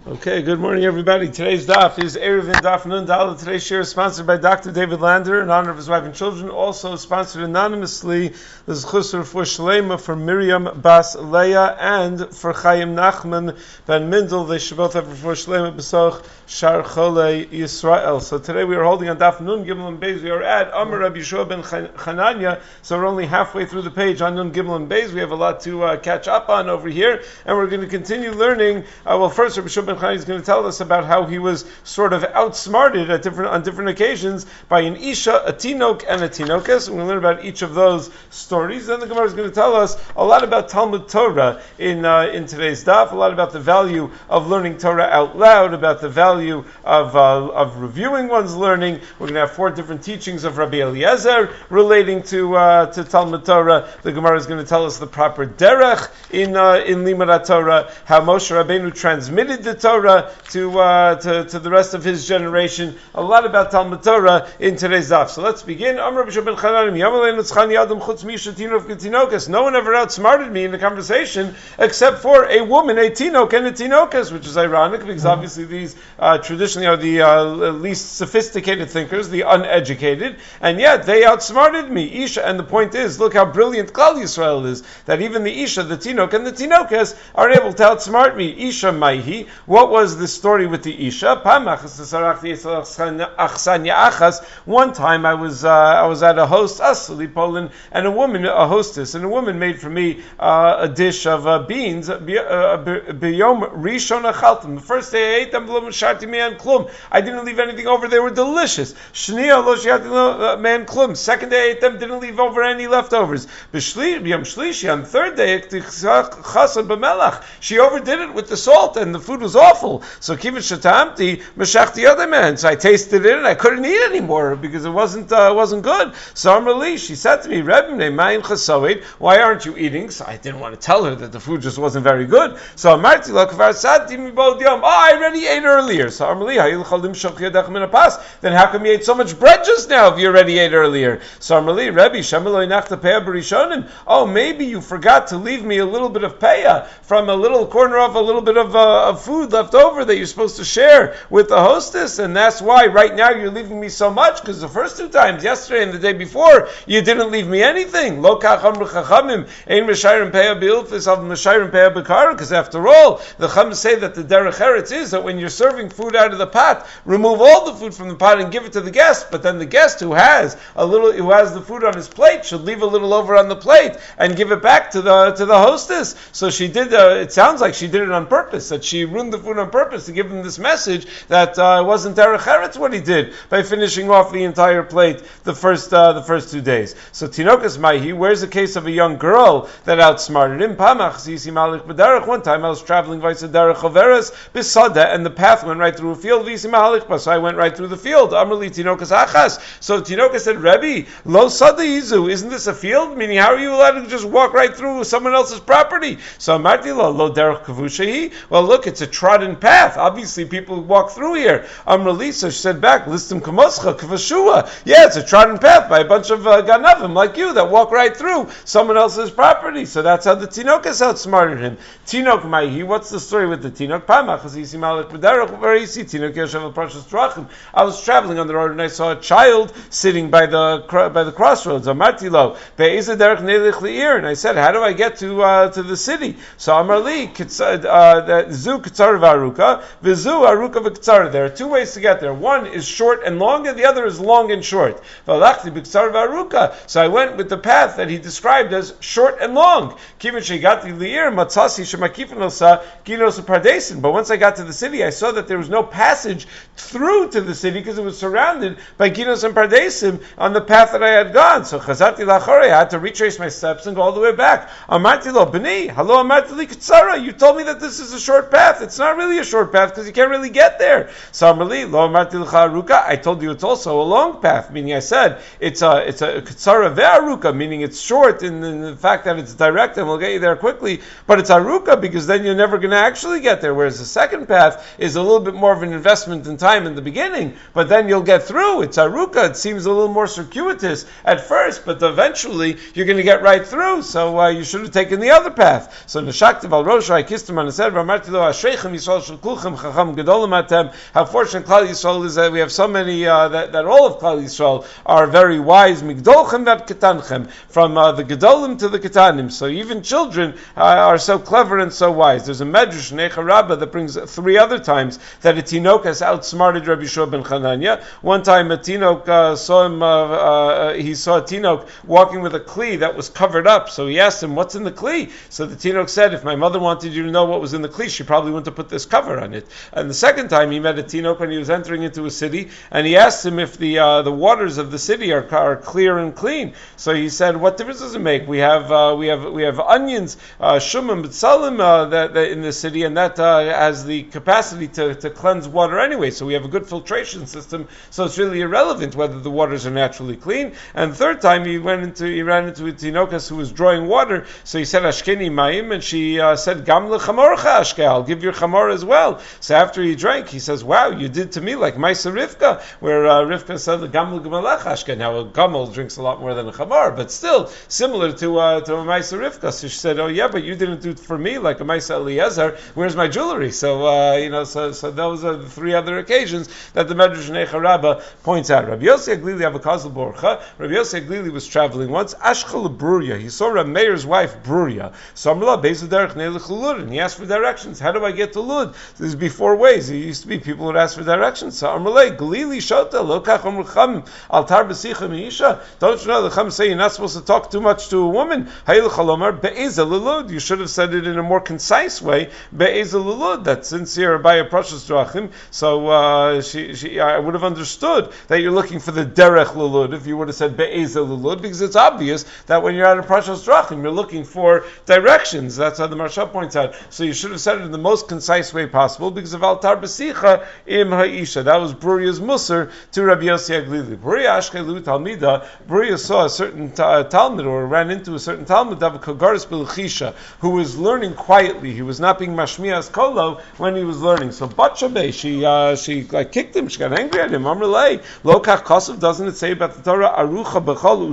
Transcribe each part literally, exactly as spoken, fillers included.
Okay, good morning, everybody. Today's daf is Erev and Daf Nun Daled. Today's share is sponsored by Doctor David Lander in honor of his wife and children. Also sponsored anonymously, the Zchus for Shlema for Miriam Bas Leah and for Chaim Nachman Ben Mindel. They should both have for Shlema B'soch Shar Chole Yisrael. So today we are holding on Daf Nun Gimel and Beis. We are at Amar Rabbi Yeshua ben Chananya. So we're only halfway through the page on Nun Gimel and Beis. We have a lot to uh, catch up on over here, and we're going to continue learning. Uh, well, first Rabbi Yeshua ben Chananya is going to tell us about how he was sort of outsmarted at different on different occasions by an Isha, a Tinok, and a Tinokas. We're going to learn about each of those stories. Then the Gemara is going to tell us a lot about Talmud Torah in uh, in today's daf, a lot about the value of learning Torah out loud, about the value of uh, of reviewing one's learning. We're going to have four different teachings of Rabbi Eliezer relating to uh, to Talmud Torah. The Gemara is going to tell us the proper derech in uh, in Limud Torah, how Moshe Rabbeinu transmitted the Torah to, uh, to to the rest of his generation. A lot about Talmud Torah in today's daf. So let's begin. No one ever outsmarted me in the conversation except for a woman, a tinok and a tinokas, which is ironic because obviously these uh, traditionally are the uh, least sophisticated thinkers, the uneducated, and yet they outsmarted me. Isha, and the point is, look how brilliant Klal Yisrael is, that even the Isha, the tinok and the tinokas are able to outsmart me. Isha Maihi, what was the story with the Isha? One time I was uh, I was at a host, Asli Poland, and a woman, a hostess, and a woman made for me uh, a dish of uh, beans. B'yom Rishon achaltem. The first day I ate them, I didn't leave anything over. They were delicious. Shniya lo shiati man klum. Second day I ate them, didn't leave over any leftovers. B'yom shlishi, on the third day chasan b'melach. She overdid it with the salt, and the food was awful. So kivin shatamti meshachti other man. So I tasted it and I couldn't eat it anymore because it wasn't uh, wasn't good. So Amrali, she said to me, Rebbe, mayin chasoid, why aren't you eating? So I didn't want to tell her that the food just wasn't very good. So Amarti lo kvar sati mi bod yom. Oh, I already ate earlier. So Amrali, hayil chalim shoch yadach min hapas. Then how come you ate so much bread just now if you already ate earlier? So Amrali, Rebbe, shameloi nachta peah b'rishonim. Oh, maybe you forgot to leave me a little bit of peah from a little corner of a little bit of, uh, of food left over that you're supposed to share with the hostess, and that's why right now you're leaving me so much, because the first two times, yesterday and the day before, you didn't leave me anything. Lo kach amru chachamim, ein meshayrim peah b'ilfis av meshayrim peah b'kara, because after all, the chacham say that the derech eretz is that when you're serving food out of the pot, remove all the food from the pot and give it to the guest, but then the guest who has a little, who has the food on his plate should leave a little over on the plate and give it back to the to the hostess. So she did, uh, it sounds like she did it on purpose, that she ruined the food on purpose to give him this message that uh, it wasn't derech eretz what he did by finishing off the entire plate the first uh, the first two days. So tinokas maihi, where's the case of a young girl that outsmarted him? Pamach zisi malik b'derech. One time I was traveling vaysa derech choveres b'sada, and the path went right through a field. Visi malik, so I went right through the field. Amrli tinokas achas. So tinokas said, Rebbe, lo sada yizu, isn't this a field? Meaning, how are you allowed to just walk right through someone else's property? So amarti lo lo derech kavushahi. Well, look, it's a trodden path. Obviously, people walk through here. Amrali, so she said back, listim kamoscha kavashua. Yeah, it's a trodden path by a bunch of uh, ganavim like you that walk right through someone else's property. So that's how the tinokas outsmarted him. Tinok maihi, what's the story with the tinok? Pamach azisi malik b'derech, very easy. Tinok yoshev precious drachim. I was traveling on the road and I saw a child sitting by the by the crossroads. Amarti lo be'eza derech nelich li'ir, and I said, how do I get to uh, to the city? So Amarli, that zu kitzar v'aruka, v'zu aruka v'kitzar. There are two ways to get there. One is short and long, and the other is long and short. V'alachti b'kitzar v'aruka. So I went with the path that he described as short and long. Kivin sheigati li'ir matzasi shemakifin osa ginos pardesin. But once I got to the city, I saw that there was no passage through to the city because it was surrounded by ginos and pardesim on the path that I had gone. So chazati lachorei, I had to retrace my steps and go all the way back. Amarti lo b'ni, hello amarti li kitzara. You told me that this is a short path. It's not really a short path because you can't really get there. So Amarli lo amarti l'cha aruka. I told you it's also a long path. Meaning, I said it's a it's a kitzara ve'aruka. Meaning it's short in, in the fact that it's direct and we'll get you there quickly. But it's aruka because then you're never going to actually get there. Whereas the second path is a little bit more of an investment in time in the beginning, but then you'll get through. It's aruka. It seems a little more circuitous at first, but eventually you're going to get right through. So uh, you should have taken the other path. So neshaktiv al rosha, I kissed him on his head. Ramarti lo ashreichem Yisrael shel kulchem chacham gedolim atem. How fortunate Klal Yisrael is that we have so many uh, that, that all of Klal Yisrael are very wise. Migdolchem that ketanchem, from uh, the gedolim to the ketanim. So even children uh, are so clever and so wise. There's a medrash Neicha Rabbah that brings three other times that a tinok has outsmarted Rabbi Yeshua ben Chananya. One time a tinok uh, saw him. Uh, uh, he saw a tinok walking with a kli that was covered up. So he asked him, "What's in the kli?" So the tinok said, "If my mother wanted you to know what was in the kli, she probably wouldn't have put this cover on it." And the second time he met a tinok when he was entering into a city, and he asked him if the uh, the waters of the city are, are clear and clean. So he said, "What difference does it make? We have uh, we have we have onions, uh, shumim, b'tzalim uh, that, that in the city, and that uh, has the capacity to, to cleanse water anyway. So we have a good filtration system. So it's really irrelevant whether the waters are naturally clean." And the third time he went into he ran into a tinokas who was drawing water. So he said, "Ashkeni ma'im," and she uh, said, "Gam lechamorcha ashke, I'll give your chamor as well." So after he drank, he says, "Wow, you did to me like Maisa Rivka," where uh, Rivka said, "Gam legamalech ashke." Now a gamal drinks a lot more than a chamor, but still similar to uh, to a Maisa Rivka. So she said, "Oh yeah, but you didn't do it for me like a Maisa Eliezer. Where's my jewelry?" So uh, you know, so so those are the three other occasions that the Medrash Neicha Rabbah points out. Rabbi Yossi Aglili Avakazal Borcha. Rabbi Yossi Aglili was traveling once. Ashkel Bruria. He saw Rav Meir's wife Bruria. Samla Beis Derech Neilech Lud, and he asked for directions. How do I get to Lud? There's before ways. It used to be people would ask for directions. So Amrlei Glili Shota Lokach Amrcham Altar B'Sicha Meisha. Don't you know the Chum say you're not supposed to talk too much to a woman? Hayil Chalomar Be'ezel Lud. You should have said it in a more concise way. Be'ezel Lud. That sincere by a precious drachim. So uh, she, she, I would have understood that you're looking for the derech lulud if you would have said be'ezel lulud, because it's obvious that when you're at a precious drachim, you're looking for directions. That's how the Marsha points out. So you should have said it in the most concise way possible, because of altar b'sicha im ha'isha. That was Bruria's musar to Rabbi Yossi Aglili. Bruria ashkelu talmida. Bruria saw a certain uh, talmid, or ran into a certain talmid of Kagaris Bilchisha, who was learning quietly. He was not being mashmias kolo when he was learning. So Batshabe, she uh, she like kicked him. She got angry at him. Amrlei lokach kosav. Doesn't it say about the Torah arucha b'chol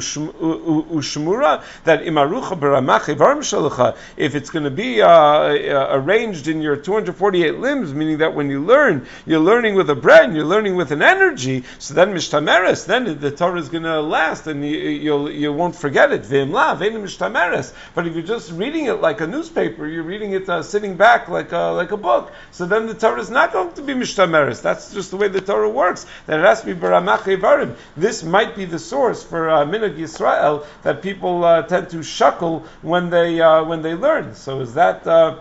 ushmura that im arucha b'ramach ivarim shalacha? If it's going to be uh, uh, arranged in your two hundred forty-eight limbs, meaning that when you learn, you're learning with a brain, you're learning with an energy. So then mishtameres, then the Torah is going to last, and you you'll, you won't forget it. V'imla v'ein mishtameres. But if you're just reading it like a newspaper, you're reading it uh, sitting back like a, like a book. So then the Torah is not going to be mishtameres. That's just the way the Torah works. That it has to be baramach evarim. This might be the source for uh, minhag Yisrael that people uh, tend to shuckle when they uh, when they learn. So is that? Uh,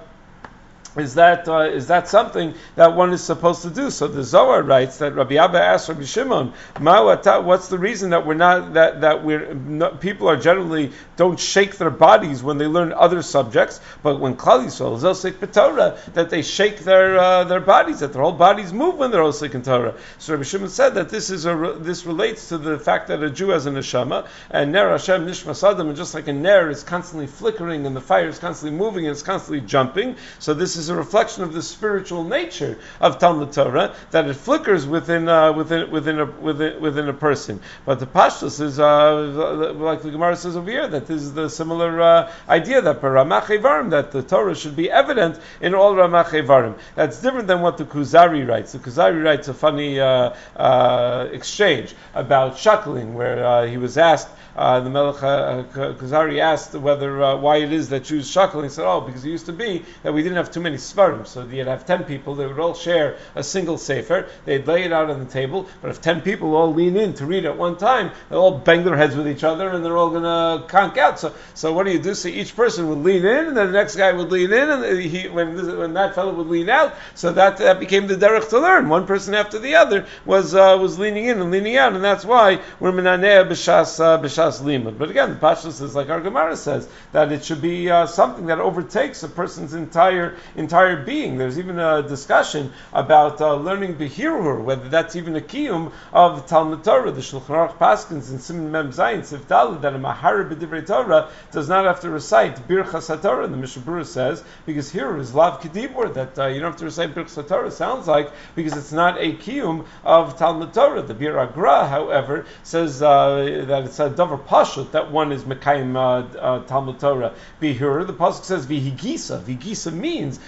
Is that uh, is that something that one is supposed to do? So the Zohar writes that Rabbi Abba asked Rabbi Shimon, "What's the reason that we're not that that we're not, people are generally don't shake their bodies when they learn other subjects, but when Klal Yisrael is osek b'Torah, that they shake their uh, their bodies, that their whole bodies move when they're osek in Torah?" So Rabbi Shimon said that this is a this relates to the fact that a Jew has a neshama, and ner Hashem nishmas adam, and just like a ner is constantly flickering and the fire is constantly moving and it's constantly jumping, so this is is a reflection of the spiritual nature of Talmud Torah, that it flickers within uh, within within a within, within a person. But the Pashtus is uh, like the Gemara says over here, that this is the similar uh, idea that per Ramach Evarim, that the Torah should be evident in all Ramach Evarim. That's different than what the Kuzari writes. The Kuzari writes a funny uh, uh, exchange about shuckling, where uh, he was asked. Uh, the Melech uh, Kuzari asked whether uh, why it is that Jews shuckle. He said, "Oh, because it used to be that we didn't have too many svarim, so you'd have ten people. They would all share a single sefer. They'd lay it out on the table. But if ten people all lean in to read at one time, they'll all bang their heads with each other, and they're all going to conk out. So, so what do you do? So each person would lean in, and then the next guy would lean in, and he when this, when that fellow would lean out. So that that became the derech to learn. One person after the other was uh, was leaning in and leaning out, and that's why we're menaneh b'shas uh, b'shas limud. But again, the Pashtus is like our Gemara says, that it should be uh, something that overtakes a person's entire entire being. There's even a discussion about uh, learning Behirur, whether that's even a kiyum of Talmud Torah. The Shulchan Aruch Paskins in Siman Mem Zayin Sif Daled that a Mahar B'divrei Torah does not have to recite Birchas HaTorah. The Mishnah Berurah says, because here is Lav Kedibur, that uh, you don't have to recite Birchas HaTorah. Sounds like, because it's not a kiyum of Talmud Torah. The Bir Agra, however, says uh, that it's a Davar Pashut, that one is Mekayim uh, uh, Talmud Torah Behirur. The pasuk says Vihigisa. Vihigisa means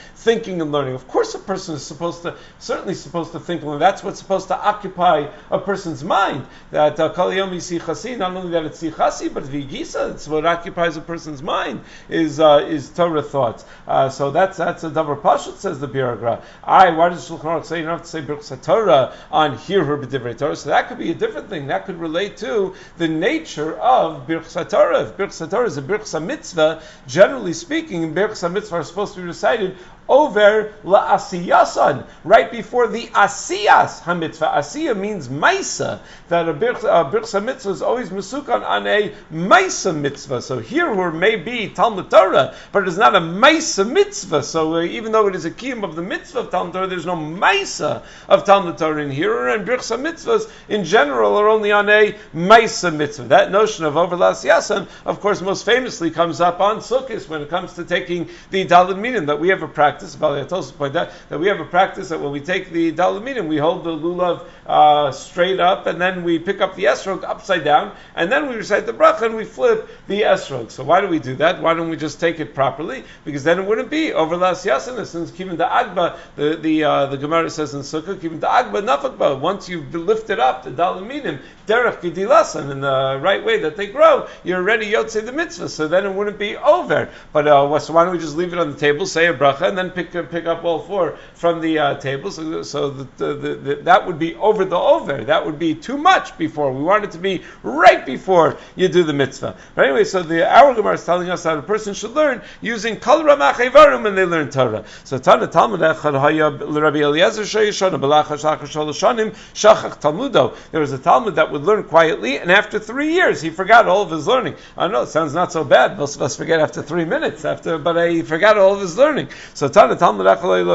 thinking and learning. Of course, a person is supposed to, certainly supposed to think and learn. That's what's supposed to occupy a person's mind. That Kol Yom Yisichasi, not only that it's Sichasi, but Vigisa, it's what occupies a person's mind, is uh, is Torah thoughts. Uh, so that's that's a Davar Pashut, says the Biragra. I, why does Shulchan Aruch say you don't have to say Birchas Torah on Hear Her B'divrei Torah? So that could be a different thing. That could relate to the nature of Birchas Torah. If Birchas Torah is a Birchas Mitzvah, generally speaking, Birchas Mitzvah are supposed to be recited over la'asiyasan, right before the asiyas hamitzvah. Asiya means maisa, that a birchas mitzvah is always mesukan on a maisa mitzvah. So here where may be Talmud Torah, but it is not a maisa mitzvah. So uh, even though it is a kiyum of the mitzvah of Talmud Torah, there's no maisa of Talmud Torah in here, and birchas mitzvahs in general are only on a maisa mitzvah. That notion of over la'asiyasan, of course, most famously comes up on Sukkot when it comes to taking the Daled Minim, that we have a practice. I told point that that we have a practice that when we take the Daled Minim, we hold the lulav uh, straight up, and then we pick up the esrog upside down, and then we recite the bracha and we flip the esrog. So why do we do that? Why don't we just take it properly? Because then it wouldn't be over las yasanas. Since kivin the agba, the the uh, the Gemara says in Sukkah, kivin the agba nafakba. Once you've lifted up the Daled Minim, derech gedilasan, in the right way that they grow, you're already yotzei the mitzvah. So then it wouldn't be over. But uh, so why don't we just leave it on the table, say a bracha, and then pick pick up all four from the uh, table, so, so that the, the, the, that would be over the over. That would be too much before. We want it to be right before you do the mitzvah. But anyway, so the our Gemara is telling us that a person should learn using kol ramach evarim when they learn Torah. So Tana Talmud echad haya l'Rabbi Eliezer sheyishana b'lachas shachar shalosh shanim shachach talmudo. There was a Talmud that would learn quietly, and after three years he forgot all of his learning. I know it sounds not so bad. Most of us forget after three minutes. After, but uh, he forgot all of his learning. So Tana Talmud echad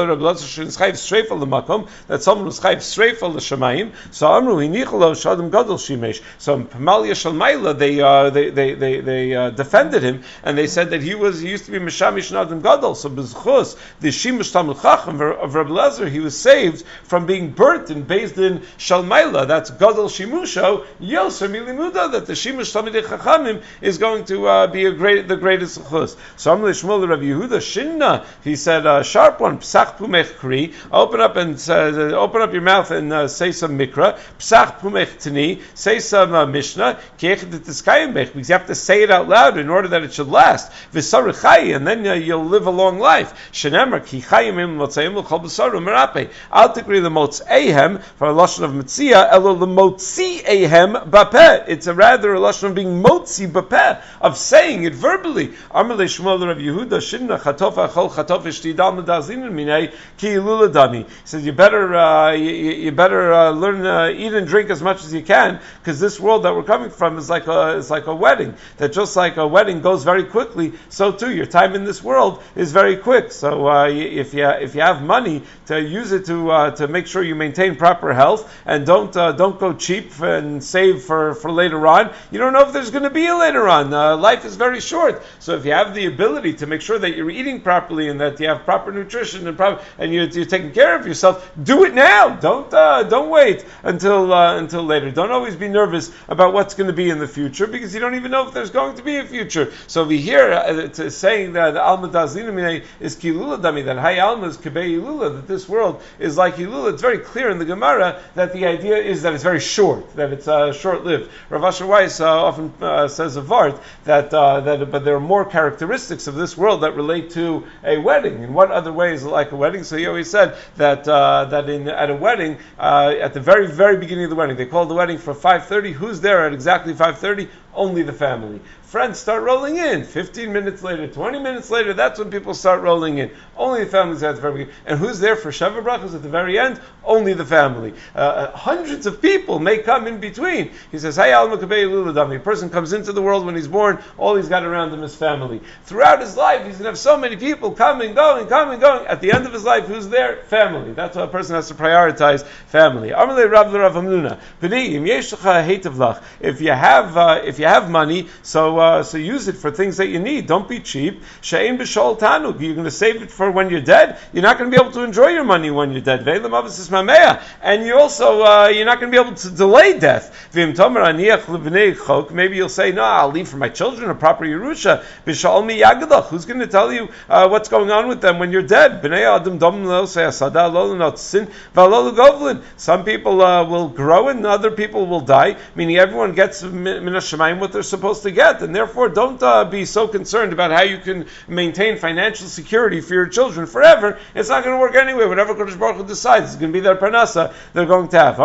that someone was chayv streifa l'shamayim. So Amru hinichlo shadim gadol shimesh. So Pamalia Shalmaila, they uh, they they they, they uh, defended him, and they said that he was he used to be mishamish nadim gadol. So b'zchus the shimush Talmud Chacham of Rabbi Lezer, he was saved from being burnt and bathed in Shalmaila. That's gadol shimusho yoser milimuda, that the shimush Talmid Chachamim is going to uh, be a great the greatest zchus. So Amru Shmuel Rabbi Yehuda Shinna, he said uh, sharp one. Psach pumech kri. Open up and uh, open up your mouth and uh, say some mikra. Psach pumech tani. Say some uh, mishnah. Because you have to say it out loud in order that it should last. V'sarechai, and then uh, you'll live a long life. Shenemar ki chayim im motzayim l'chol b'saru merape. Al tikri l'motz ehem for a lashon of metzia elo l'motzi ehem bapeh. It's a rather a lashon of being motzi bapeh, of saying it verbally. Amar le'shmuel Rav Yehuda shinna chatofa chol chatof ishtidal medazin minay ki ilula dani. He says you better uh, you, you better uh, learn uh, eat and drink as much as you can, because this world that we're coming from is like a is like a wedding. That just like a wedding goes very quickly, so too your time in this world is very quick. So uh, if you if you have money, to use it to uh, to make sure you maintain proper health, and don't uh, don't go cheap and save for, for later on. You don't know if there's going to be a later on. Uh, life is very short. So if you have the ability to make sure that you're eating properly and that you have proper nutrition and proper, and you're, you're taking care of yourself, do it now. Don't uh, don't wait until uh, until later. Don't always be nervous about what's going to be in the future, because you don't even know if there's going to be a future. So we hear uh, to saying that Alma Dazina is Kilula Dami, that Hay Alma is Kibei Ilula, that this world is like Ilula. It's very clear in the Gemara that the idea is that it's very short, that it's uh, short-lived. Rav Asher Weiss uh, often uh, says of Vart that uh, that but there are more characteristics of this world that relate to a wedding. In what other way is it like a wedding? So he always said that uh, that in at a wedding, uh, at the very very beginning of the wedding, they call the wedding for five thirty. Who's there at exactly five thirty? Only the family. Friends start rolling in. fifteen minutes later, twenty minutes later, that's when people start rolling in. Only the family's at the very beginning. And who's there for Sheva Brachos at the very end? Only the family. Uh, hundreds of people may come in between. He says, Hey, Al Makabei Luladami. A person comes into the world when he's born, all he's got around him is family. Throughout his life, he's going to have so many people coming, going, coming, going. At the end of his life, who's there? Family. That's why a person has to prioritize family. If you have, uh, if if you have money, so uh, so use it for things that you need. Don't be cheap. She'ein b'shol tanug. You're going to save it for when you're dead. You're not going to be able to enjoy your money when you're dead. Ve'elam avos ismameya. And you also uh, you're not going to be able to delay death. V'im tomer aniach l'bnei chok. Maybe you'll say, no, I'll leave for my children a proper yerusha. B'shal mi yagadach. Who's going to tell you uh, what's going on with them when you're dead? B'nei adam dom lo se'asada lo l'notzin v'lo l'govlin. Some people uh, will grow and other people will die. Meaning everyone gets min hashamayim what they're supposed to get, and therefore don't uh, be so concerned about how you can maintain financial security for your children forever. It's not going to work anyway. Whatever Kodesh Baruch Hu decides is going to be their parnasa they're going to have.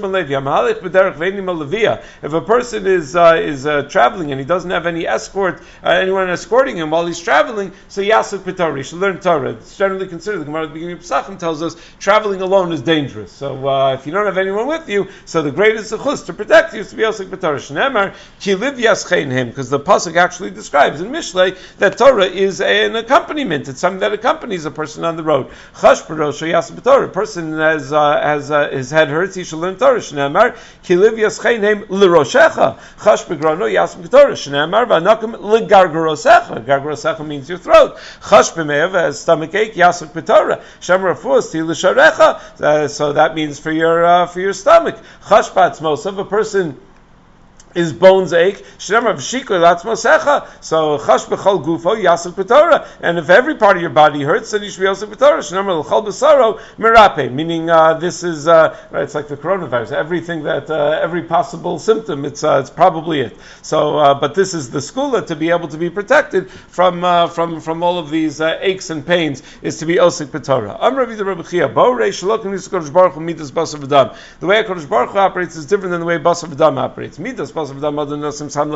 If a person is uh, is uh, traveling and he doesn't have any escort, uh, anyone escorting him while he's traveling, so yasuk p'torah, he should learn Torah. It's generally considered, the Gemara at the beginning of Pesachim tells us, traveling alone is dangerous. So uh, if you don't have anyone with you, so the greatest zechus to protect you is to be yasuk p'torah. Shneimar ki liv yaschein him, because the pasuk actually describes in Mishlei that Torah is a, an accompaniment. It's something that accompanies a person on the road. Chash b'rosh yasuk p'torah. A person has uh, has uh, his head hurts, he should learn Torah. Shneimar ki liv yaschein him l'roshecha. Chash b'grono yasuk p'torah. Shneimar v'anakim l'gargarosecha. Gargarosecha means your throat. Chash b'me'ev, as stomach ache, yasuk p'torah. Shem rafuas ti l'sharecha. So that means for your uh, for your stomach. Chash b'atzmosav, a person his bones ache. So chash b'chol gufo yasuk b'torah. And if every part of your body hurts, then you should be yasuk b'torah. Shnamar l'chol b'saro merape. Meaning uh, this is uh, right. It's like the coronavirus. Everything that uh, every possible symptom, it's uh, it's probably it. So, uh, but this is the skula to be able to be protected from uh, from from all of these uh, aches and pains is to be osik b'torah. Amar Rabbi Rabbi Chia bo reish lo k'nis Kodesh Baruch Hu midas basav v'dam. The way Kodesh Baruch Hu operates is different than the way basav v'dam operates. Midas Normally, when it comes to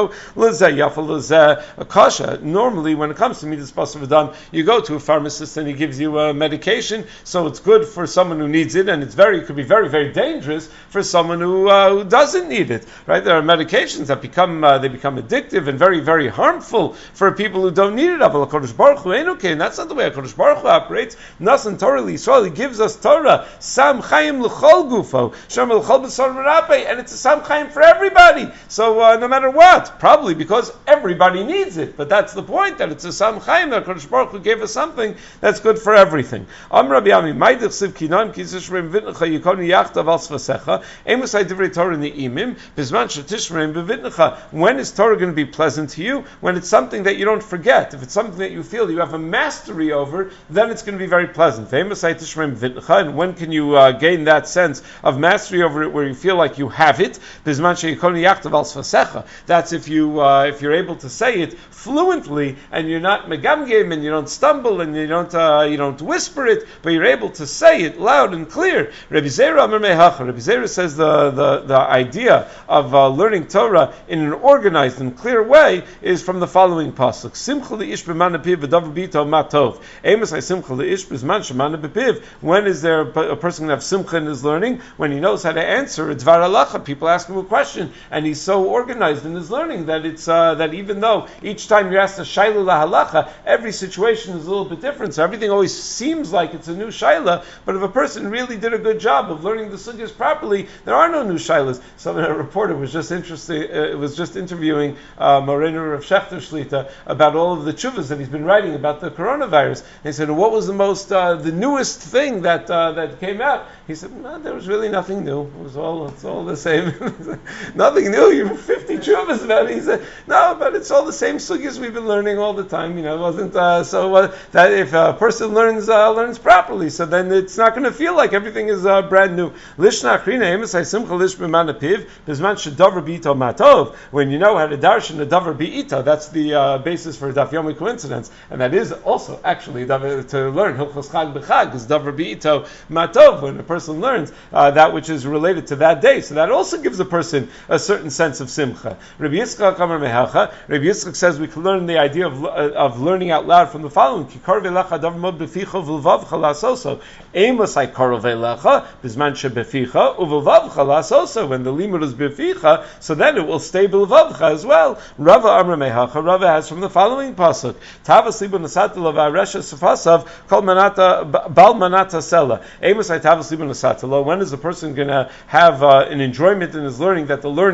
midas basar v'dam, you go to a pharmacist and he gives you a medication. So it's good for someone who needs it, and it's very, it could be very, very dangerous for someone who uh, who doesn't need it. Right? There are medications that become uh, they become addictive and very, very harmful for people who don't need it. But Kodesh Baruch Hu ain't okay, and that's not the way Kodesh Baruch Hu operates. Nasan Torah Yisrael, he gives us Torah, Sam Chaim l'chol gufo, Shem l'chol b'sar merape, and it's a Sam Chaim for everybody. So uh, no matter what, probably because everybody needs it. But that's the point, that it's a Sam Chaim, that Kodesh Baruch Hu gave us something that's good for everything. Am Rabbi Ami, Maidich Siv Kinan, Kisishrim Vitnecha, Yikoni Yachtav Al Svasecha, Emusai Divrei Torah Ne'imim, Bizman Shetishrim Bevitnecha. When is Torah going to be pleasant to you? When it's something that you don't forget. If it's something that you feel you have a mastery over, then it's going to be very pleasant. Emusai Tishrim Bevitnecha, and when can you uh, gain that sense of mastery over it where you feel like you have it? Bizman Sheyikoni Yachtav Al Svasecha. That's if you uh, if you're able to say it fluently and you're not megamgim and you don't stumble and you don't uh, you don't whisper it, but you're able to say it loud and clear. Rabbi Zera Amar Mehacha. Rabbi Zera says the, the, the idea of uh, learning Torah in an organized and clear way is from the following pasuk: Simcha leish b'man apiv v'davar bito matov. Amos I simcha leish b'zman sheman b'piv. When is there a person going to have simcha in his learning? When he knows how to answer a dvar halacha. People ask him a question and he's so organized in his learning that it's uh, that even though each time you're asked a shayla lahalacha, every situation is a little bit different. So everything always seems like it's a new shayla. But if a person really did a good job of learning the sugyas properly, there are no new shaylas. So a reporter was just interested. Uh, was just interviewing uh, Moreno Rav Shechter Shlita about all of the tshuvas that he's been writing about the coronavirus. And he said, "What was the most uh, the newest thing that uh, that came out?" He said, "No, there was really nothing new. It was all it's all the same. Nothing new. You have fifty tshuvas about it." He said, "No, but it's all the same sugyas we've been learning all the time. You know, it wasn't uh, so uh, that if a person learns uh, learns properly, so then it's not going to feel like everything is uh, brand new." Lishna Krina Emisai Simcha Lish B'Manapiv Bizman Shedavar B'Ito Matov. When you know how to darshan the davar B'Ito, that's the uh, basis for Daf Yomi coincidence, and that is also actually to learn Hilchos Chag B'Chag is davar B'Ito Matov. When a person learns uh, that which is related to that day, so that also gives a person a certain sense of simcha. Rabbi Yitzchak Amar Mehacha. Rabbi Yitzchak says we can learn the idea of uh, of learning out loud from the following: Kikar v'lecha davar mod b'ficha v'lvavcha lasoso. Amos I kar v'lecha bizman shebeficha uv'lvavcha lasoso. When the limud is beficha, so then it will stay b'lvavcha as well. Rava Amar Mehacha. Rava has from the following pasuk: Tavas liba nasata l'va'aresha sefasav kol manata bal manata sela. Amos I tavas liba nasata lo. When is a person going to have uh, an enjoyment in his learning that the learning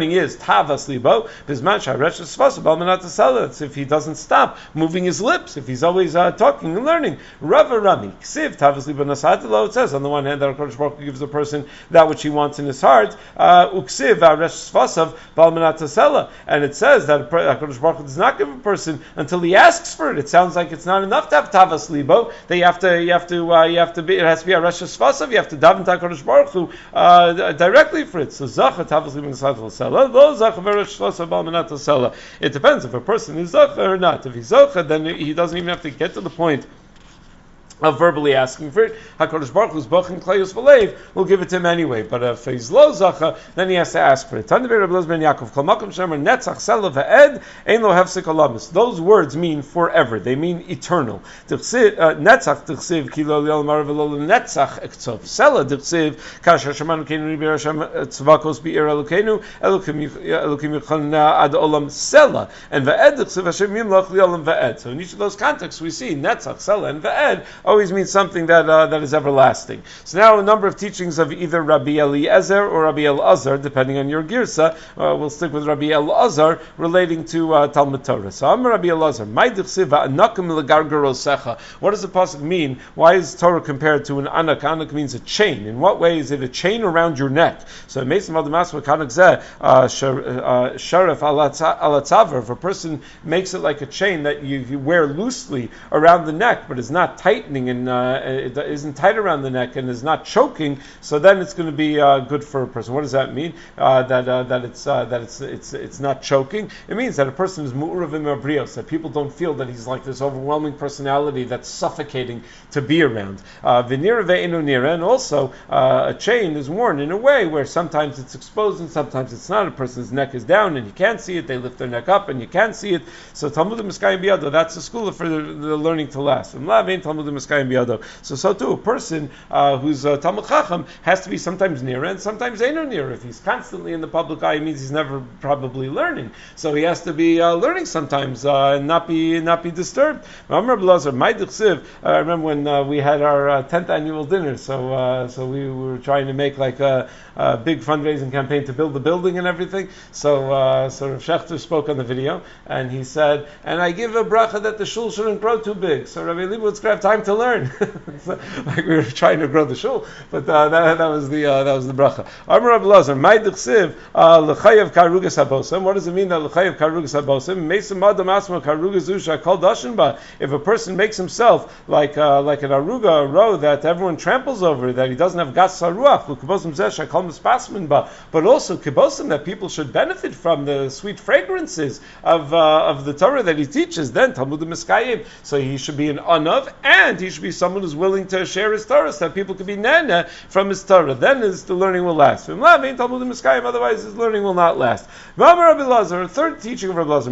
learning is tavas libo bisman sharesh svasa balmanatasela. It's if he doesn't stop moving his lips, if he's always uh, talking and learning. Rava Rami ksiv tavas libo nasatelo. It says on the one hand that HaKadosh Baruch Hu gives a person that which he wants in his heart. Uksiv aresh svasav balmanatasela, and it says that HaKadosh Baruch Hu does not give a person until he asks for it. It sounds like it's not enough to have tavas libo. That you have to, you have to, uh, you have to be. It has to be a reshus vasav. You have to daven to HaKadosh Baruch Hu uh, directly for it. So zacha tavas libo nasatel sela. Lo zacha v'reshus vasav balmanatasela sela. It depends if a person is zacha or not. If he's zacha, then he doesn't even have to get to the point of verbally asking for it. HaKadosh Baruch Hu's bochin klayus v'leiv will give it to him anyway. But if he's lo zacha, then he has to ask for it. Those words mean forever. They mean eternal. Netzach t'chsiv ki lo li'olam hara v'lo l'netzach ektzov. Sela t'chsiv kasher shemanu keinu ribi Hashem tzvakos bi'ir Elokeinu Elokim yichon ad olam sela. And v'ed t'chsiv Hashem yimloch li'olam v'ed. So in each of those contexts we see netzach, sela, and v'ed always means something that uh, that is everlasting. So now a number of teachings of either Rabbi Eliezer or Rabbi Elazar, depending on your girsa. Uh, we'll stick with Rabbi Elazar relating to uh, Talmud Torah. So I'm Rabbi Elazar. What does the pasuk mean? Why is Torah compared to an anak? Anak means a chain. In what way is it a chain around your neck? So Mesim Adamaswa Kanak Zeh Sharif Alatzaver. If a person makes it like a chain that you, you wear loosely around the neck, but is not tightening and uh, it isn't tight around the neck and is not choking, so then it's going to be uh, good for a person. What does that mean? Uh, that uh, that it's uh, that it's it's it's not choking. It means that a person is mu'urav imabrios, that people don't feel that he's like this overwhelming personality that's suffocating to be around. V'nira ve'enu nira, and also uh, a chain is worn in a way where sometimes it's exposed and sometimes it's not. A person's neck is down and you can't see it. They lift their neck up and you can't see it. So Talmud Miskayim Biyado, that's the school for the, the learning to last. So, so too, a person uh, who's a Talmud Chacham has to be sometimes near and sometimes ain't near. If he's constantly in the public eye, it means he's never probably learning. So he has to be uh, learning sometimes uh, and not be not be disturbed. I remember when uh, we had our uh, tenth annual dinner. So uh, so we were trying to make like a, a big fundraising campaign to build the building and everything. So uh, so Rav Shechter spoke on the video and he said, and I give a bracha that the shul shouldn't grow too big. So Rabbi Leibowitz could have time to learn. So, like we were trying to grow the shul, but uh, that, that was the uh, that was the bracha. Amar Rabbi Lazar, my dichsiv l'chayav karugas habosam. What does it mean that l'chayav karugas habosam? Meisam adam asma karugas usha kol dashin ba. If a person makes himself like uh, like an aruga, a row that everyone tramples over, that he doesn't have gas saruach, l'kibosam zeh shakol mispasmin ba. But also kibosim, that people should benefit from the sweet fragrances of uh, of the Torah that he teaches. Then Talmud Miskayim. So he should be an anav, and he should be someone who's willing to share his Torah so that people can be nana from his Torah. Then his, the learning will last. Otherwise his learning will not last. A third teaching of Rabbi Lazar.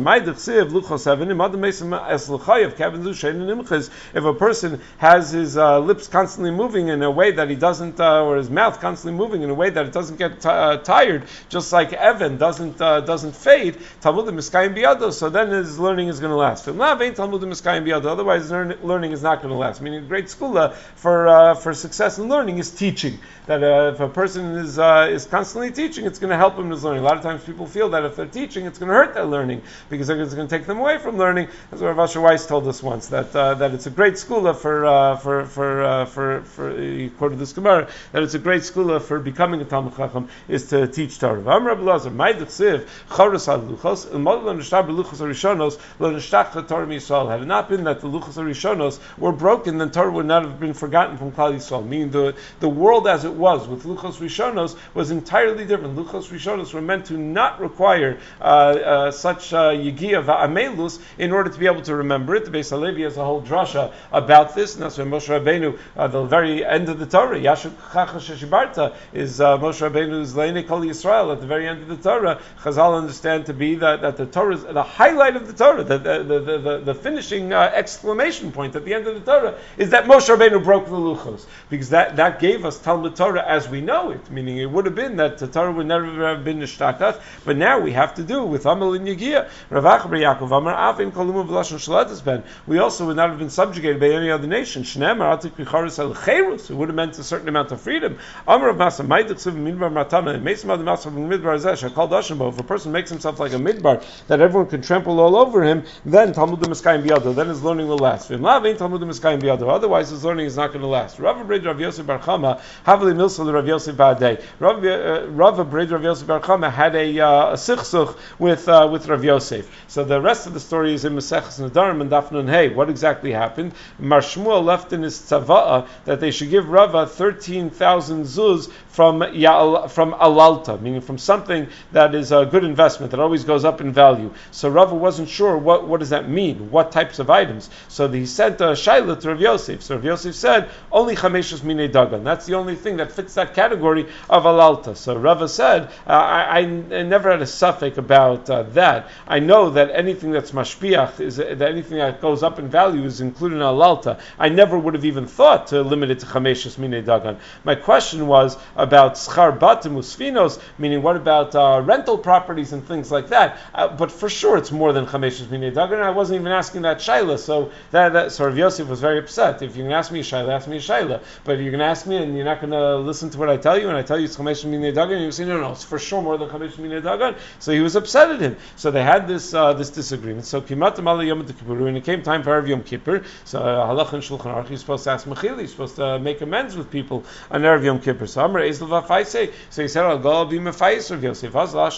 If a person has his uh, lips constantly moving in a way that he doesn't, uh, or his mouth constantly moving in a way that it doesn't get t- uh, tired, just like Evan doesn't uh, doesn't fade, Talmud Miskayim Biyado, so then his learning is going to last. Otherwise learn, learning is not going to last. Meaning a great school uh, for uh, for success in learning is teaching. That uh, if a person is uh, is constantly teaching, it's going to help him in his learning. A lot of times people feel that if they're teaching, it's going to hurt their learning because it's going to take them away from learning. As Rav Asher Weiss told us once, that uh, that it's a great school for uh, for for uh, for for he quoted this Gemara, that it's a great school for becoming a Talmud Chacham is to teach Torah. Am Rabbi Lazar, my dichsiv choros ad luchos ilmod lo nishtar beluchos harishonos lo nishtach Torah miyisrael. Had it not been that the luchos harishonos were broken, then Torah would not have been forgotten from Klal Yisrael. Meaning the the world as it was with luchos rishonos was entirely different. Luchos rishonos were meant to not require uh, uh, such uh, yigia va'amelus in order to be able to remember it. The Beis Halevi has a whole drasha about this, and that's when Moshe Rabbeinu, uh, the very end of the Torah, Yashuk Chacha Sheshibarta, is uh, Moshe Rabbeinu's Leine Kol Yisrael at the very end of the Torah. Chazal understand to be that, that the Torah is the highlight of the Torah, the the the, the, the finishing uh, exclamation point at the end of the Torah is that Moshe Rabbeinu broke the luchos, because that, that gave us Talmud Torah as we know it. Meaning it would have been that the Torah would never have been nishtakach, but now we have to do with Amal and Yegiya. Ravach Bar Yaakov Amar Avin Kolumu V'Lashon Shalatas Ben. We also would not have been subjugated by any other nation. Shneimar Atik Bicharis Al Cheiru Chirus. It would have meant a certain amount of freedom. Amar of Masa Maidiksuv Midbar Matana. Mesim Ad Masa Midbar Zesh. Shakal Dashimbo. If a person makes himself like a midbar that everyone can trample all over him, then Talmudim Miskayim Biyado. Then his learning will last. V'imlav ain't Talmudim Miskayim Biyado. Otherwise, his learning is not going to last. Rav Abred Rav Yosef Bar Chama Havli Milsa Rav Yosef Ba'adei. Rav Abred Rav Yosef Bar Chama had a, uh, a sichsuch with uh, with Rav Yosef. So the rest of the story is in Maseches Nedarim and Daf Nun Hey. What exactly happened? Mar Shmuel left in his tzava'a that they should give Rava thirteen thousand zuz from Ya'al, from alalta, meaning from something that is a good investment that always goes up in value. So Rava wasn't sure what, what does that mean, what types of items. So he sent a shaila to Rav Yosef. So Rav Yosef said only chameshus minei dagan. That's the only thing that fits that category of alalta. So Rava said uh, I, I never had a suffix about uh, that. I know that anything that's mashpiach is uh, that anything that goes up in value is included in alalta. I never would have even thought to limit it to chameshus minei dagan. My question was about schar batim usfinos, meaning what about uh, rental properties and things like that? Uh, but for sure, it's more than chameshus minei dagan. I wasn't even asking that shaila, so that, that so Rav Yosef was very upset. If you're going to ask me a shaila, ask me a shaila. But you're going to ask me, and you're not going to listen to what I tell you, and I tell you it's chameshus minei dagan, and you say no, no, it's for sure more than chameshus minei dagan. So he was upset at him. So they had this uh, this disagreement. So kimatam ala yom kippur, and it came time for Erev Yom Kippur. So halach and shulchan aruch, he's supposed to ask mechila, he's supposed to make amends with people on Erev Yom Kippur. So Amar Ezel v'Faisei. So he said, "I'll go be mefayis Rav Yosef."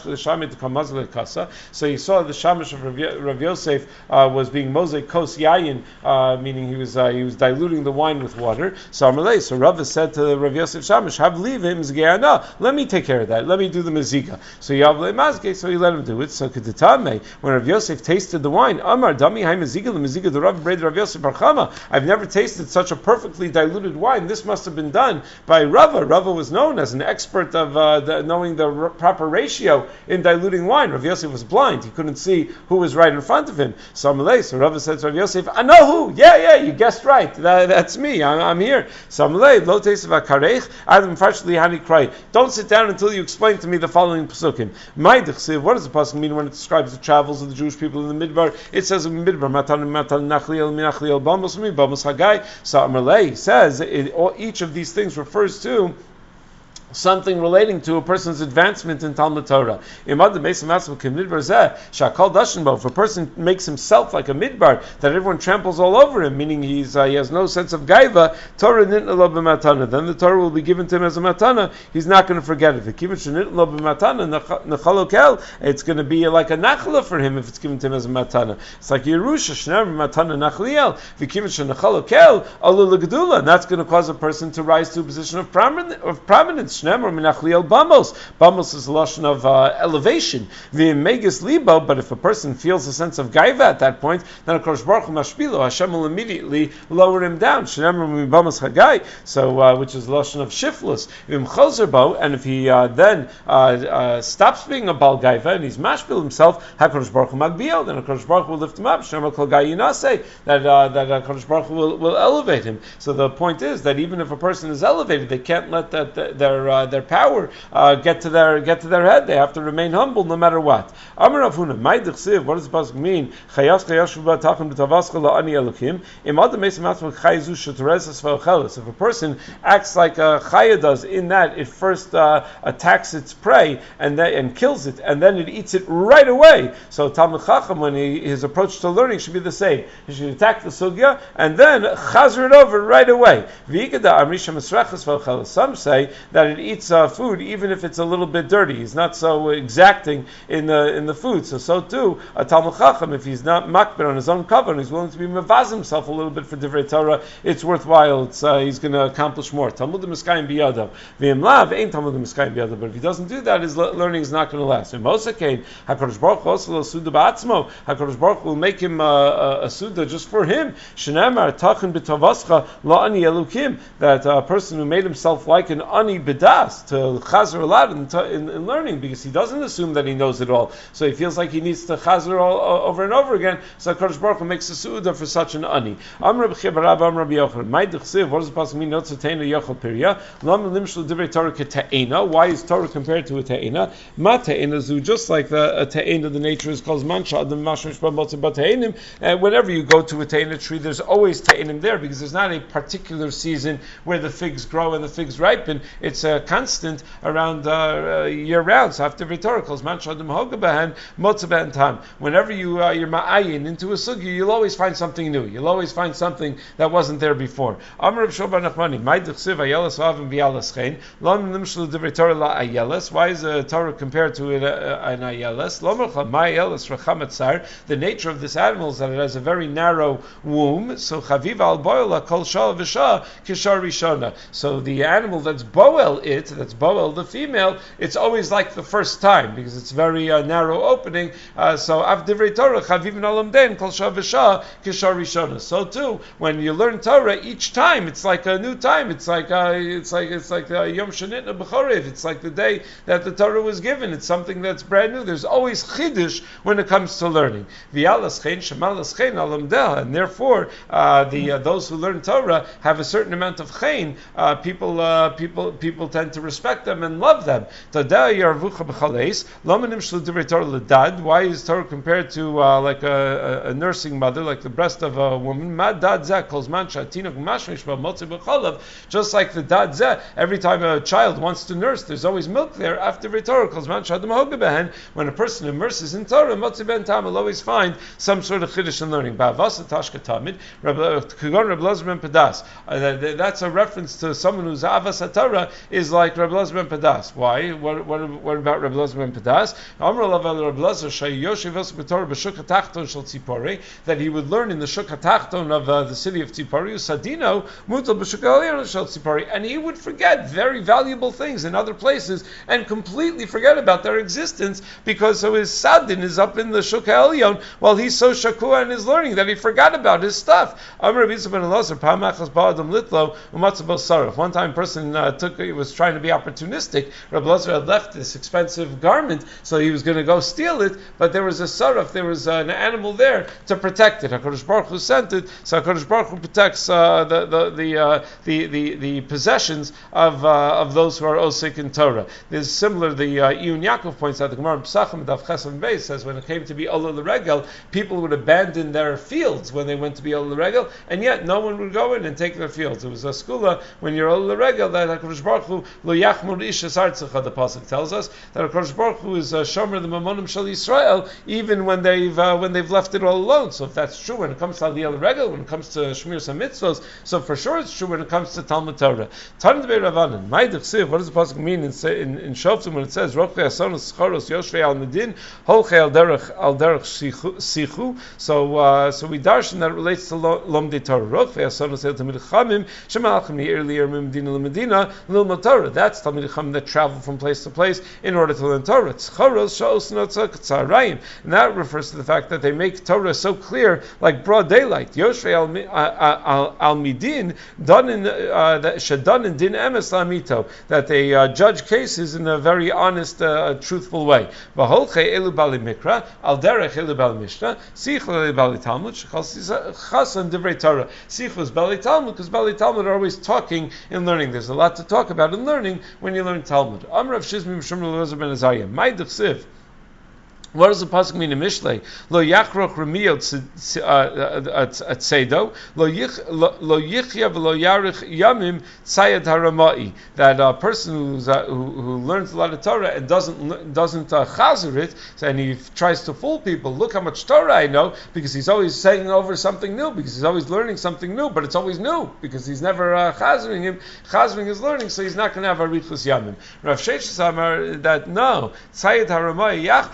So he saw the shamash of Rav Yosef uh, was being mosek kos yayin, uh, meaning he was uh, he was diluting the wine with water. So Amalei, so Rav said to Rav Yosef shamash, "Have leave him zgeana. Let me take care of that. Let me do the mezika." So Yavle mazge, so he let him do it. So kedetame, when Rav Yosef tasted the wine, Amar dami hay mezika the mezika the Rav Bred Rav Yosef Bar Chama. I've never tasted such a perfectly diluted wine. This must have been done by Rava. Rava was known as an expert of uh, the, knowing the r- proper ratio in diluting wine. Rav Yosef was blind; he couldn't see who was right in front of him. So Amalei, so Rava said to Rav Yosef, "I know who. Yeah, yeah, you guessed right. That, that's me. I'm, I'm here." So Amalei, lo teis v'karech adam farshli hani krai. Don't sit down until you explain to me the following psukim. Ma'idich, what does the pasuk mean when it describes the travels of the Jewish people in the Midbar? It says in Midbar, matan matan nachliel minachliel bamos mi bamos hagai. So Amalei says it, all, each of these things refers to something relating to a person's advancement in Talmud Torah. If a person makes himself like a midbar, that everyone tramples all over him, meaning he's uh, he has no sense of gaiva, Torah nitna b'matana, then the Torah will be given to him as a matana. He's not going to forget it. It's going to be like a nachla for him if it's given to him as a matana. It's like Yerusha, shner matana nachliel, and that's going to cause a person to rise to a position of prominence. Of prominence. Bamos. Bamos is a lashon of uh, elevation. V'megas libo, but if a person feels a sense of gaiva at that point, then HaKadosh Baruch Hu mashpilo, Hashem will immediately lower him down. Shenemar bamos hagai, so uh, which is a lashon of shiflus. V'mchozer, and if he uh, then uh, uh, stops being a bal gaiva and he's mashpil himself, HaKadosh Baruch Hu magbio, then HaKadosh Baruch Hu will lift him up. Shenemar kol gai yinaseh, that uh, that HaKadosh Baruch Hu will, will elevate him. So the point is that even if a person is elevated, they can't let that, that their uh, their power uh, get to their get to their head. They have to remain humble no matter what. Amar Avuna, my dechsiv. What does the pasuk mean? Chayas chayashu b'tachim b'tavascha la'ani elokim. Im adam meis matzma chayazu sheterezes v'ocheles. If a person acts like a chaya does, in that it first uh, attacks its prey and then, and kills it, and then it eats it right away. So Talmud Chacham, when he, his approach to learning should be the same. He should attack the sugya and then chazer it over right away. Some say that it eats uh, food even if it's a little bit dirty. He's not so exacting in the in the food. So so too a Talmud Chacham, if he's not makbid on his own cover and he's willing to be mevaz himself a little bit for divrei Torah, it's worthwhile. It's uh, he's going to accomplish more. Talmud miskayim biyadav v'imlav ain't Talmud miskayim biyadav. But if he doesn't do that, his le- learning is not going to last. In Mosekain, Hakadosh Baruch Hu also suda ba'atzmo. Hakadosh Baruch Hu will make him uh, a, a suda just for him. Shenamar tachin b'tovascha la'ani elukim. That a person who made himself like an ani b'da das, to chazer a lot in, in, in learning, because he doesn't assume that he knows it all. So he feels like he needs to chazer all uh, over and over again. So HaKadosh Baruch Hu makes a su'udah for such an ani. Amr Rabbi Chia bar Abba, Amr Rabbi Yochanan. My d'chsiv, what does the pasuk mean? Not to teina yochel pirya. Lam limshul divrei Torah keta'ena. Why is Torah compared to a te'ena? Ma te'ena zu, just like the a te'ena, the nature is called mancha adam mashmish b'motzei b'te'enim. And whenever you go to a te'ena tree, there's always te'enim there, because there's not a particular season where the figs grow and the figs ripen. It's a constant around uh, uh, year round. So after Torah calls mancha adam hoga b'hen motzei b'hen tam. Whenever you uh, you're ma'ayin into a sugi, you'll always find something new. You'll always find something that wasn't there before. Amr Rav Shua bar Nachmani, my d'chsiv ayelas v'avim v'yalas chen. Lam nimshlu divrei Torah la ayelas. Why is a Torah compared to it, uh, an ayelas? Lomercha ma ayelas racham atzar. The nature of this animal is that it has a very narrow womb. So chaviv al boela kol shal v'shah kishar rishona. So the animal that's boel it, that's boel the female, it's always like the first time, because it's very uh, narrow opening. Uh, so av divrei Torah chaviv nalam den kol shal v'shah kishar rishona. So too, when you learn Torah, each time it's like a new time. It's like uh, it's like it's like uh, Yom Shanitna B'chorev. It's like the day that the Torah was given. It's something that's brand new. There's always chiddush when it comes to learning. V'yalas chen shemalas chen alamdeha, and therefore uh, the uh, those who learn Torah have a certain amount of chen. Uh, people uh, people people tend to respect them and love them. Tadeh yarvucha b'chaleis lomanim shlu divrei Torah ledad. Why is Torah compared to uh, like a, a, a nursing mother, like the breast of a woman? Mad dad zeh kol zman shatinok mashmish b'motzei b'chalav. Just like the dad zeh, every time a child wants to nurse, there's always milk there. After Torah, when a person immerses in Torah, Motzi ben Tam will always find some sort of chiddush in learning. That's a reference to someone who's Avas HaTorah is like Rabbi Elazar ben Padas. Why? What, what, what about Rabbi Elazar ben Padas? That he would learn in the Shuk HaTachton of uh, the city of Tzipori, Sadino, Mutal b'Shuk HaElyon shel Tzipori, and he would forget very valuable things in other places and completely forget about their existence, because so his sadin is up in the Shuk HaElyon while he's so shakua in his learning that he forgot about his stuff. One time a person uh, took he was trying to be opportunistic. Rabbi Elazar had left this expensive garment, so he was going to go steal it, but there was a saraf, there was uh, an animal there to protect it. HaKadosh Baruch Hu sent it, so HaKadosh Baruch Hu protects uh, the the the, uh, the the the possessions of uh, of those who are osik in Torah. There's similar. The uh, Iyun Yaakov points out, the Gemara Pesachim Daf Chesed Beis says, when it came to be Olah L'Regel, people would abandon their fields when they went to be Olah L'Regel, and yet no one would go in and take their fields. It was a skula when you're Olah L'Regel that HaKadosh Baruch Hu Lo Yachmur Ish Esartzecha. The pasuk tells us that HaKadosh Baruch Hu is uh, Shomer the Mamonim Shel Yisrael, even when they've uh, when they've left it all alone. So if that's true when it comes to Aliyah L'Regel, when it comes to Shmir Mitzvos, so for sure it's true when it comes to Talmud Torah. Tanit Bei Ravanan, my d'chsiv, what does the pasuk mean in in, in Shoftim when it says Rochei Asonos Schoros Yoshvei Al Medin Holchei Al Derech Al Derech Sichu? So uh, so we darshan that it relates to Lomdei Torah. Rochei Asonos El Talmid Chachamim Shemalachim Me'ir Li'ir Medina L'Medina Lilmod Torah. That's Talmid Chachamim that travel from place to place in order to learn Torah. Schoros Sha'os Notzah K'tzarayim, and that refers to the fact that they make Torah so clear, like broad daylight. Yoshvei Al Medin done in that Shadon in Din Emes Lamito, that they uh, judge cases in a very honest, uh, truthful way. V'holchei elu bali mikra, al derech elu bali mishnah, sichel elu bali talmud, shechal chasan divrei Torah. Sichel is bali talmud, because bali talmud are always talking and learning. There's a lot to talk about in learning when you learn Talmud. Amr Rav Shizmi Mishum Elazar ben Azariah, my d'chsiv. What does the pasuk mean in Mishlei? Lo yachroch remiyot tzeido, lo yichya v'lo yarich yamim tzayad haramai. That a person who's, uh, who, who learns a lot of Torah and doesn't doesn't uh, chazer it, and he tries to fool people. Look how much Torah I know, because he's always saying over something new, because he's always learning something new, but it's always new because he's never uh, chazering him, chazering his learning, so he's not going to have arichus yamim. Rav Sheshes Amar that no tzayad haramai yachroch.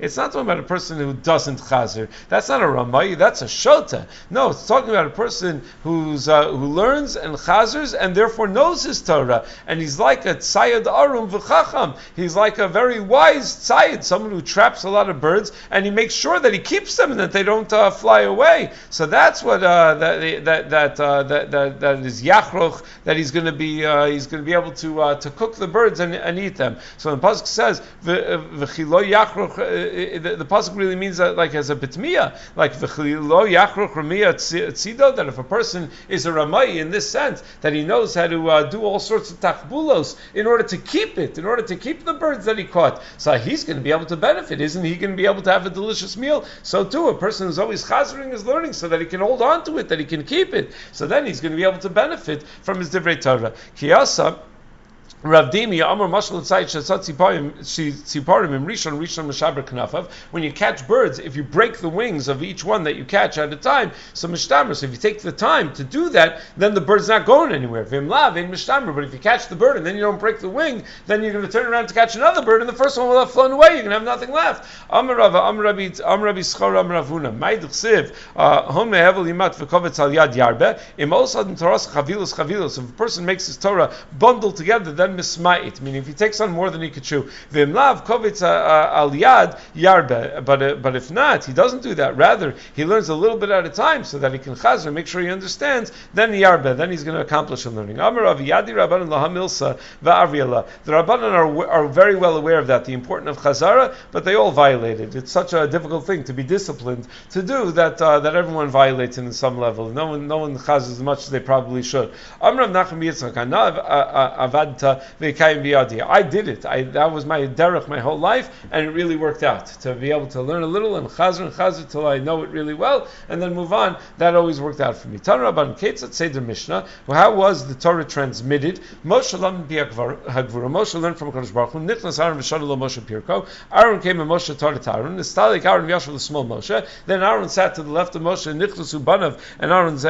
it's not talking about a person who doesn't chazer. That's not a ramai, that's a shota. No, it's talking about a person who's uh, who learns and chazers and therefore knows his Torah. And he's like a tzayid arum v'chacham. He's like a very wise tzayid, someone who traps a lot of birds, and he makes sure that he keeps them and that they don't uh, fly away. So that's what uh, that that that, uh, that that that is yachroch, that he's going to be uh, he's going to be able to uh, to cook the birds and, and eat them. So the pasuk says v'chilo yachroch. The, the pasuk really means that like as a bitmiya, like v'chilo yachroch ramiyah tzido, that if a person is a ramai in this sense, that he knows how to uh, do all sorts of tachbulos in order to keep it, in order to keep the birds that he caught. So he's going to be able to benefit. Isn't he going to be able to have a delicious meal? So too, a person who's always chazering is learning so that he can hold on to it, that he can keep it. So then he's going to be able to benefit from his divrei Torah. Kiyasa, Rav Dimi, Amar Mashal Tzayit Shesat Tziparim Im Rishon Rishon Meshaber Knafav. When you catch birds, if you break the wings of each one that you catch at a time, so Mishtamer. So if you take the time to do that, then the bird's not going anywhere. Vim Lav in Mishtamer. But if you catch the bird and then you don't break the wing, then you're going to turn around to catch another bird, and the first one will have flown away. You're going to have nothing left. Amar Rav Amar Rabbi Amar Rabbi Schor Amar Ravuna. Ma'idich Siv Hon Mehevel Yimat V'Kovetz Al Yad Yarbe Im Osad Toras Chavilos Chavilos. If a person makes his Torah bundled together, then misma'it, meaning if he takes on more than he could chew. V'imlav kovitz al yad yarbe, but uh, but if not, he doesn't do that. Rather, he learns a little bit at a time so that he can chazer, make sure he understands. Then yarbe, then he's going to accomplish a learning. Amar Rav Yadi Rabbanan lahamilsa va'avriyala. The Rabbanan are are very well aware of that, the importance of chazara, but they all violate it. It's such a difficult thing to be disciplined to do that uh, that everyone violates it in some level. No one no one chazes as much as they probably should. Amar Rav Nachum Yitzchak Anav avadta. I did it. I, that was my derech my whole life, and it really worked out. To be able to learn a little and chazer and chazer till I know it really well, and then move on, that always worked out for me. Tan Rabban Ketzat Seder Mishnah. Well, how was the Torah transmitted? Moshe learned Moshe learned from Hakadosh Baruch Hu. Nichnas Aaron v'shadol Moshe Pirko. Aaron came and Moshe taught it Aaron. Nistalik Aaron v'yashav the small Moshe. Then Aaron sat to the left of Moshe. Nichnas Ubanav and Aaron's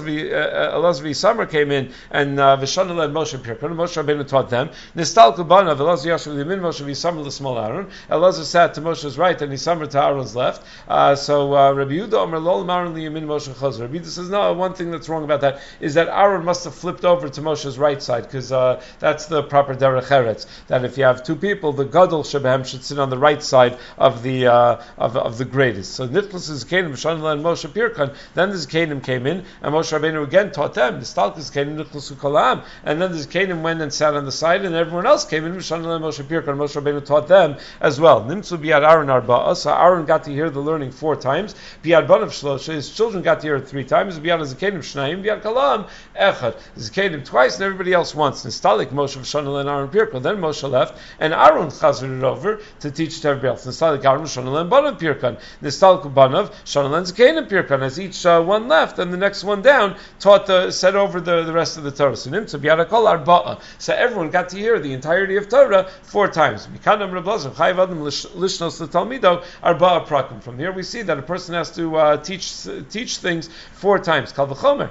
Elazar Summer came in and v'shadol and Moshe Pirko. Moshe Rabbeinu taught them. Nistal Kubanav, Elazar Yashav Limin, Moshe V'Yisamar the small Aaron. Elazar sat to Moshe's right and Yisamar to Aaron's left. Uh, so uh, Rabbi Yehuda Omer Lol Aaron Liyamin Moshe Chazar. Rabbi Yehuda says, no, one thing that's wrong about that is that Aaron must have flipped over to Moshe's right side, because uh, that's the proper derech eretz. That if you have two people, the Gadol Shebehem should sit on the right side of the uh, of, of the greatest. So Nichlas is Kenim, Shanla and Moshe Pirkan. Then the Kenim came in, and Moshe Rabbeinu again taught them. The Stalkus Kenim Nichlas Ukalam, and then the Kenim went and sat on the side, and everyone else came in. Moshe Pirkan, Moshe Rabbeinu taught them as well. Nimtzu biad Aaron arba'a. So Aaron got to hear the learning four times. Biad banav shlosha. His children got to hear it three times. Biad zakenim shnayim. Biad kalam echad. Zakenim twice, and everybody else once. Nistalik Moshe v'Shanel and Aaron Pirkan. Then Moshe left, and Aaron chazered it over to teach it to everybody else. Nistalik Aaron Shanel and banav Pirkan. Nistalik banav Shanel and zakenim Pirkan. As each uh, one left, and the next one down taught the said over the, the rest of the Torah. So nimtzu biad kol arba'a. So everyone got to hear the entirety of Torah four times. From here we see that a person has to uh, teach teach things four times. If Aaron,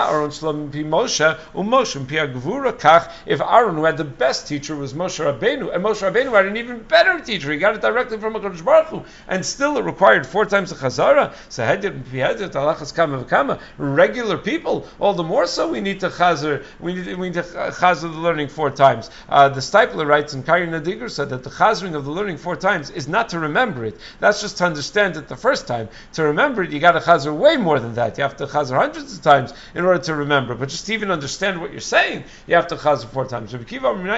who had the best teacher, was Moshe Rabbeinu, and Moshe Rabbeinu had an even better teacher, he got it directly from HaKadosh Baruch Hu, and still it required four times the chazara. So regular people, all the more so we need to chazer, we need, we need to chazer the learning four times. Uh, the Stipler writes in Kari Nadiger said that the chazering of the learning four times is not to remember it. That's just to understand it the first time. To remember it, you got to chazer way more than that. You have to chazer hundreds of times in order to remember. But just to even understand what you're saying, you have to chazer four times. How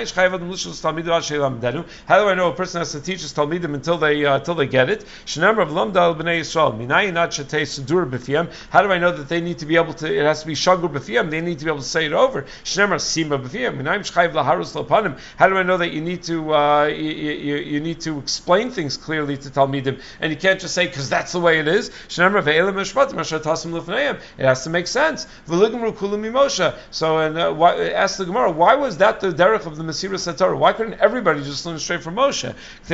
do I know a person has to teach his talmidim until they uh, until they get it? How do I know that they need to be able to? It has to be shagur b'fiyam. They need to be able to say it over. How do I know that you need to uh, you, you, you need to explain things clearly to talmidim, and you can't just say because that's the way it is? It has to make sense. So, and uh, why, ask the Gemara, why was that the derech of the Mesiras HaTorah? Why couldn't everybody just learn straight from Moshe?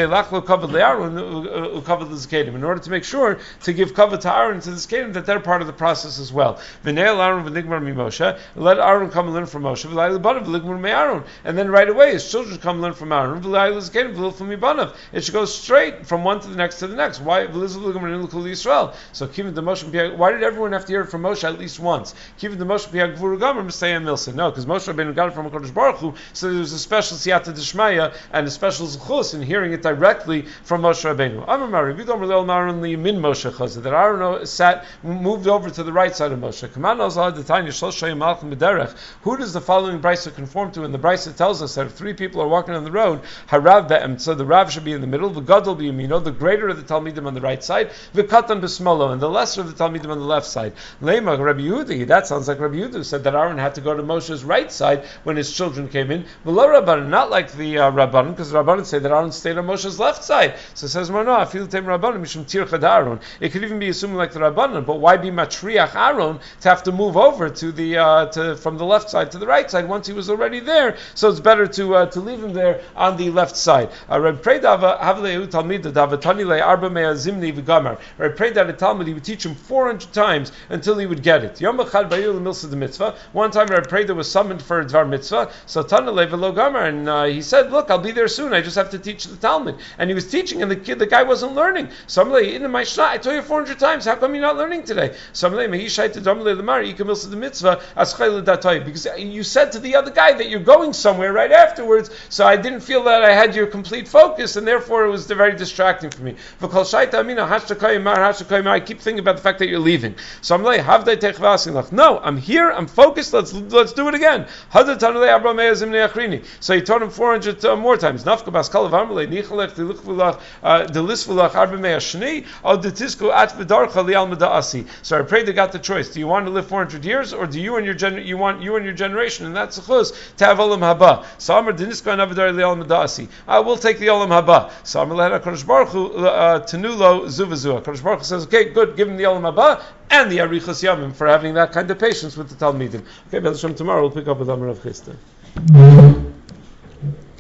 In order to make sure to give cover to Aaron to the Zkedim, that they're part of the process as well. Let Aaron come and learn from Moshe, and then right away his children come learn from Aaron. It should go straight from one to the next to the next. Why? So why did everyone have to hear it from Moshe at least once? No, because Moshe Rabbeinu got it from HaKadosh Baruch Hu, so there was a special siyata d'shmaya and a special zechus in hearing it directly from Moshe Rabbeinu. That Aaron sat, moved over to the right side of Moshe. Who does the following brisa conform to? And the brisa tells us that if three people are walking on the road, harav be'em, so the rav should be in the middle, the gadol be yamino, the greater of the talmidim on the right side, the katan b'smolo, and the lesser of the talmidim on the left side. Lema Rabbi Yehuda, that sounds like Rabbi Yehuda said that Aaron had to go to Moshe's right side when his children came in. Below Rabbanan, not like the uh, Rabbanan, because the Rabbanan say that Aaron stayed on Moshe's left side. So it says, no, I feel the Rabbanan mishum tirchad Aaron. It could even be assuming like the Rabbanan, but why be matriach Aaron to have to move over to the uh, to from the left side to the right side once he was already there? So it's better to uh, to leave him there on the left side. Rabbi prayed that Rabbi prayed that a Talmud he would teach him four hundred times until he would get it. Yom echad bayil l'milsa de mitzvah. One time Rabbi prayed was summoned for a dvar mitzvah. So Tanalei v'lo gamar, and uh, he said, "Look, I'll be there soon. I just have to teach the Talmud." And he was teaching, and the kid, the guy wasn't learning. So I'm like, "In my shna, I told you four hundred times. How come you're not learning today?" So I'm like, "Meishai to damlei l'mar ikamilsa de mitzvah aschay l'datay," because you said to the other guy that you're going somewhere right afterwards. So I didn't feel that I had your complete focus, and therefore it was very distracting for me. V'kol shaita amina hashtakay mar hashtakay mar. I keep thinking about the fact that you're leaving. So I'm like, "Havdei techvasin." No, I'm here. I'm focused. Let's let's do it again. So he taught him four hundred uh, more times. So I prayed they got the choice. Do you want to live four hundred years, or do you and your gen- you want you and your generation, and that's the chus, to have olam haba? So Amar denisko anavadar li'olam madasi. I will take the olam haba. So Amar lehena Kodesh Baruch Hu tenulo zuvazua. Kodesh Baruch Hu says, okay, good, give him the olam haba and the arichas yamim for having that kind of patience with the talmidim. Okay, B'ezras Hashem, tomorrow we'll pick up with Amar Rav Chisda.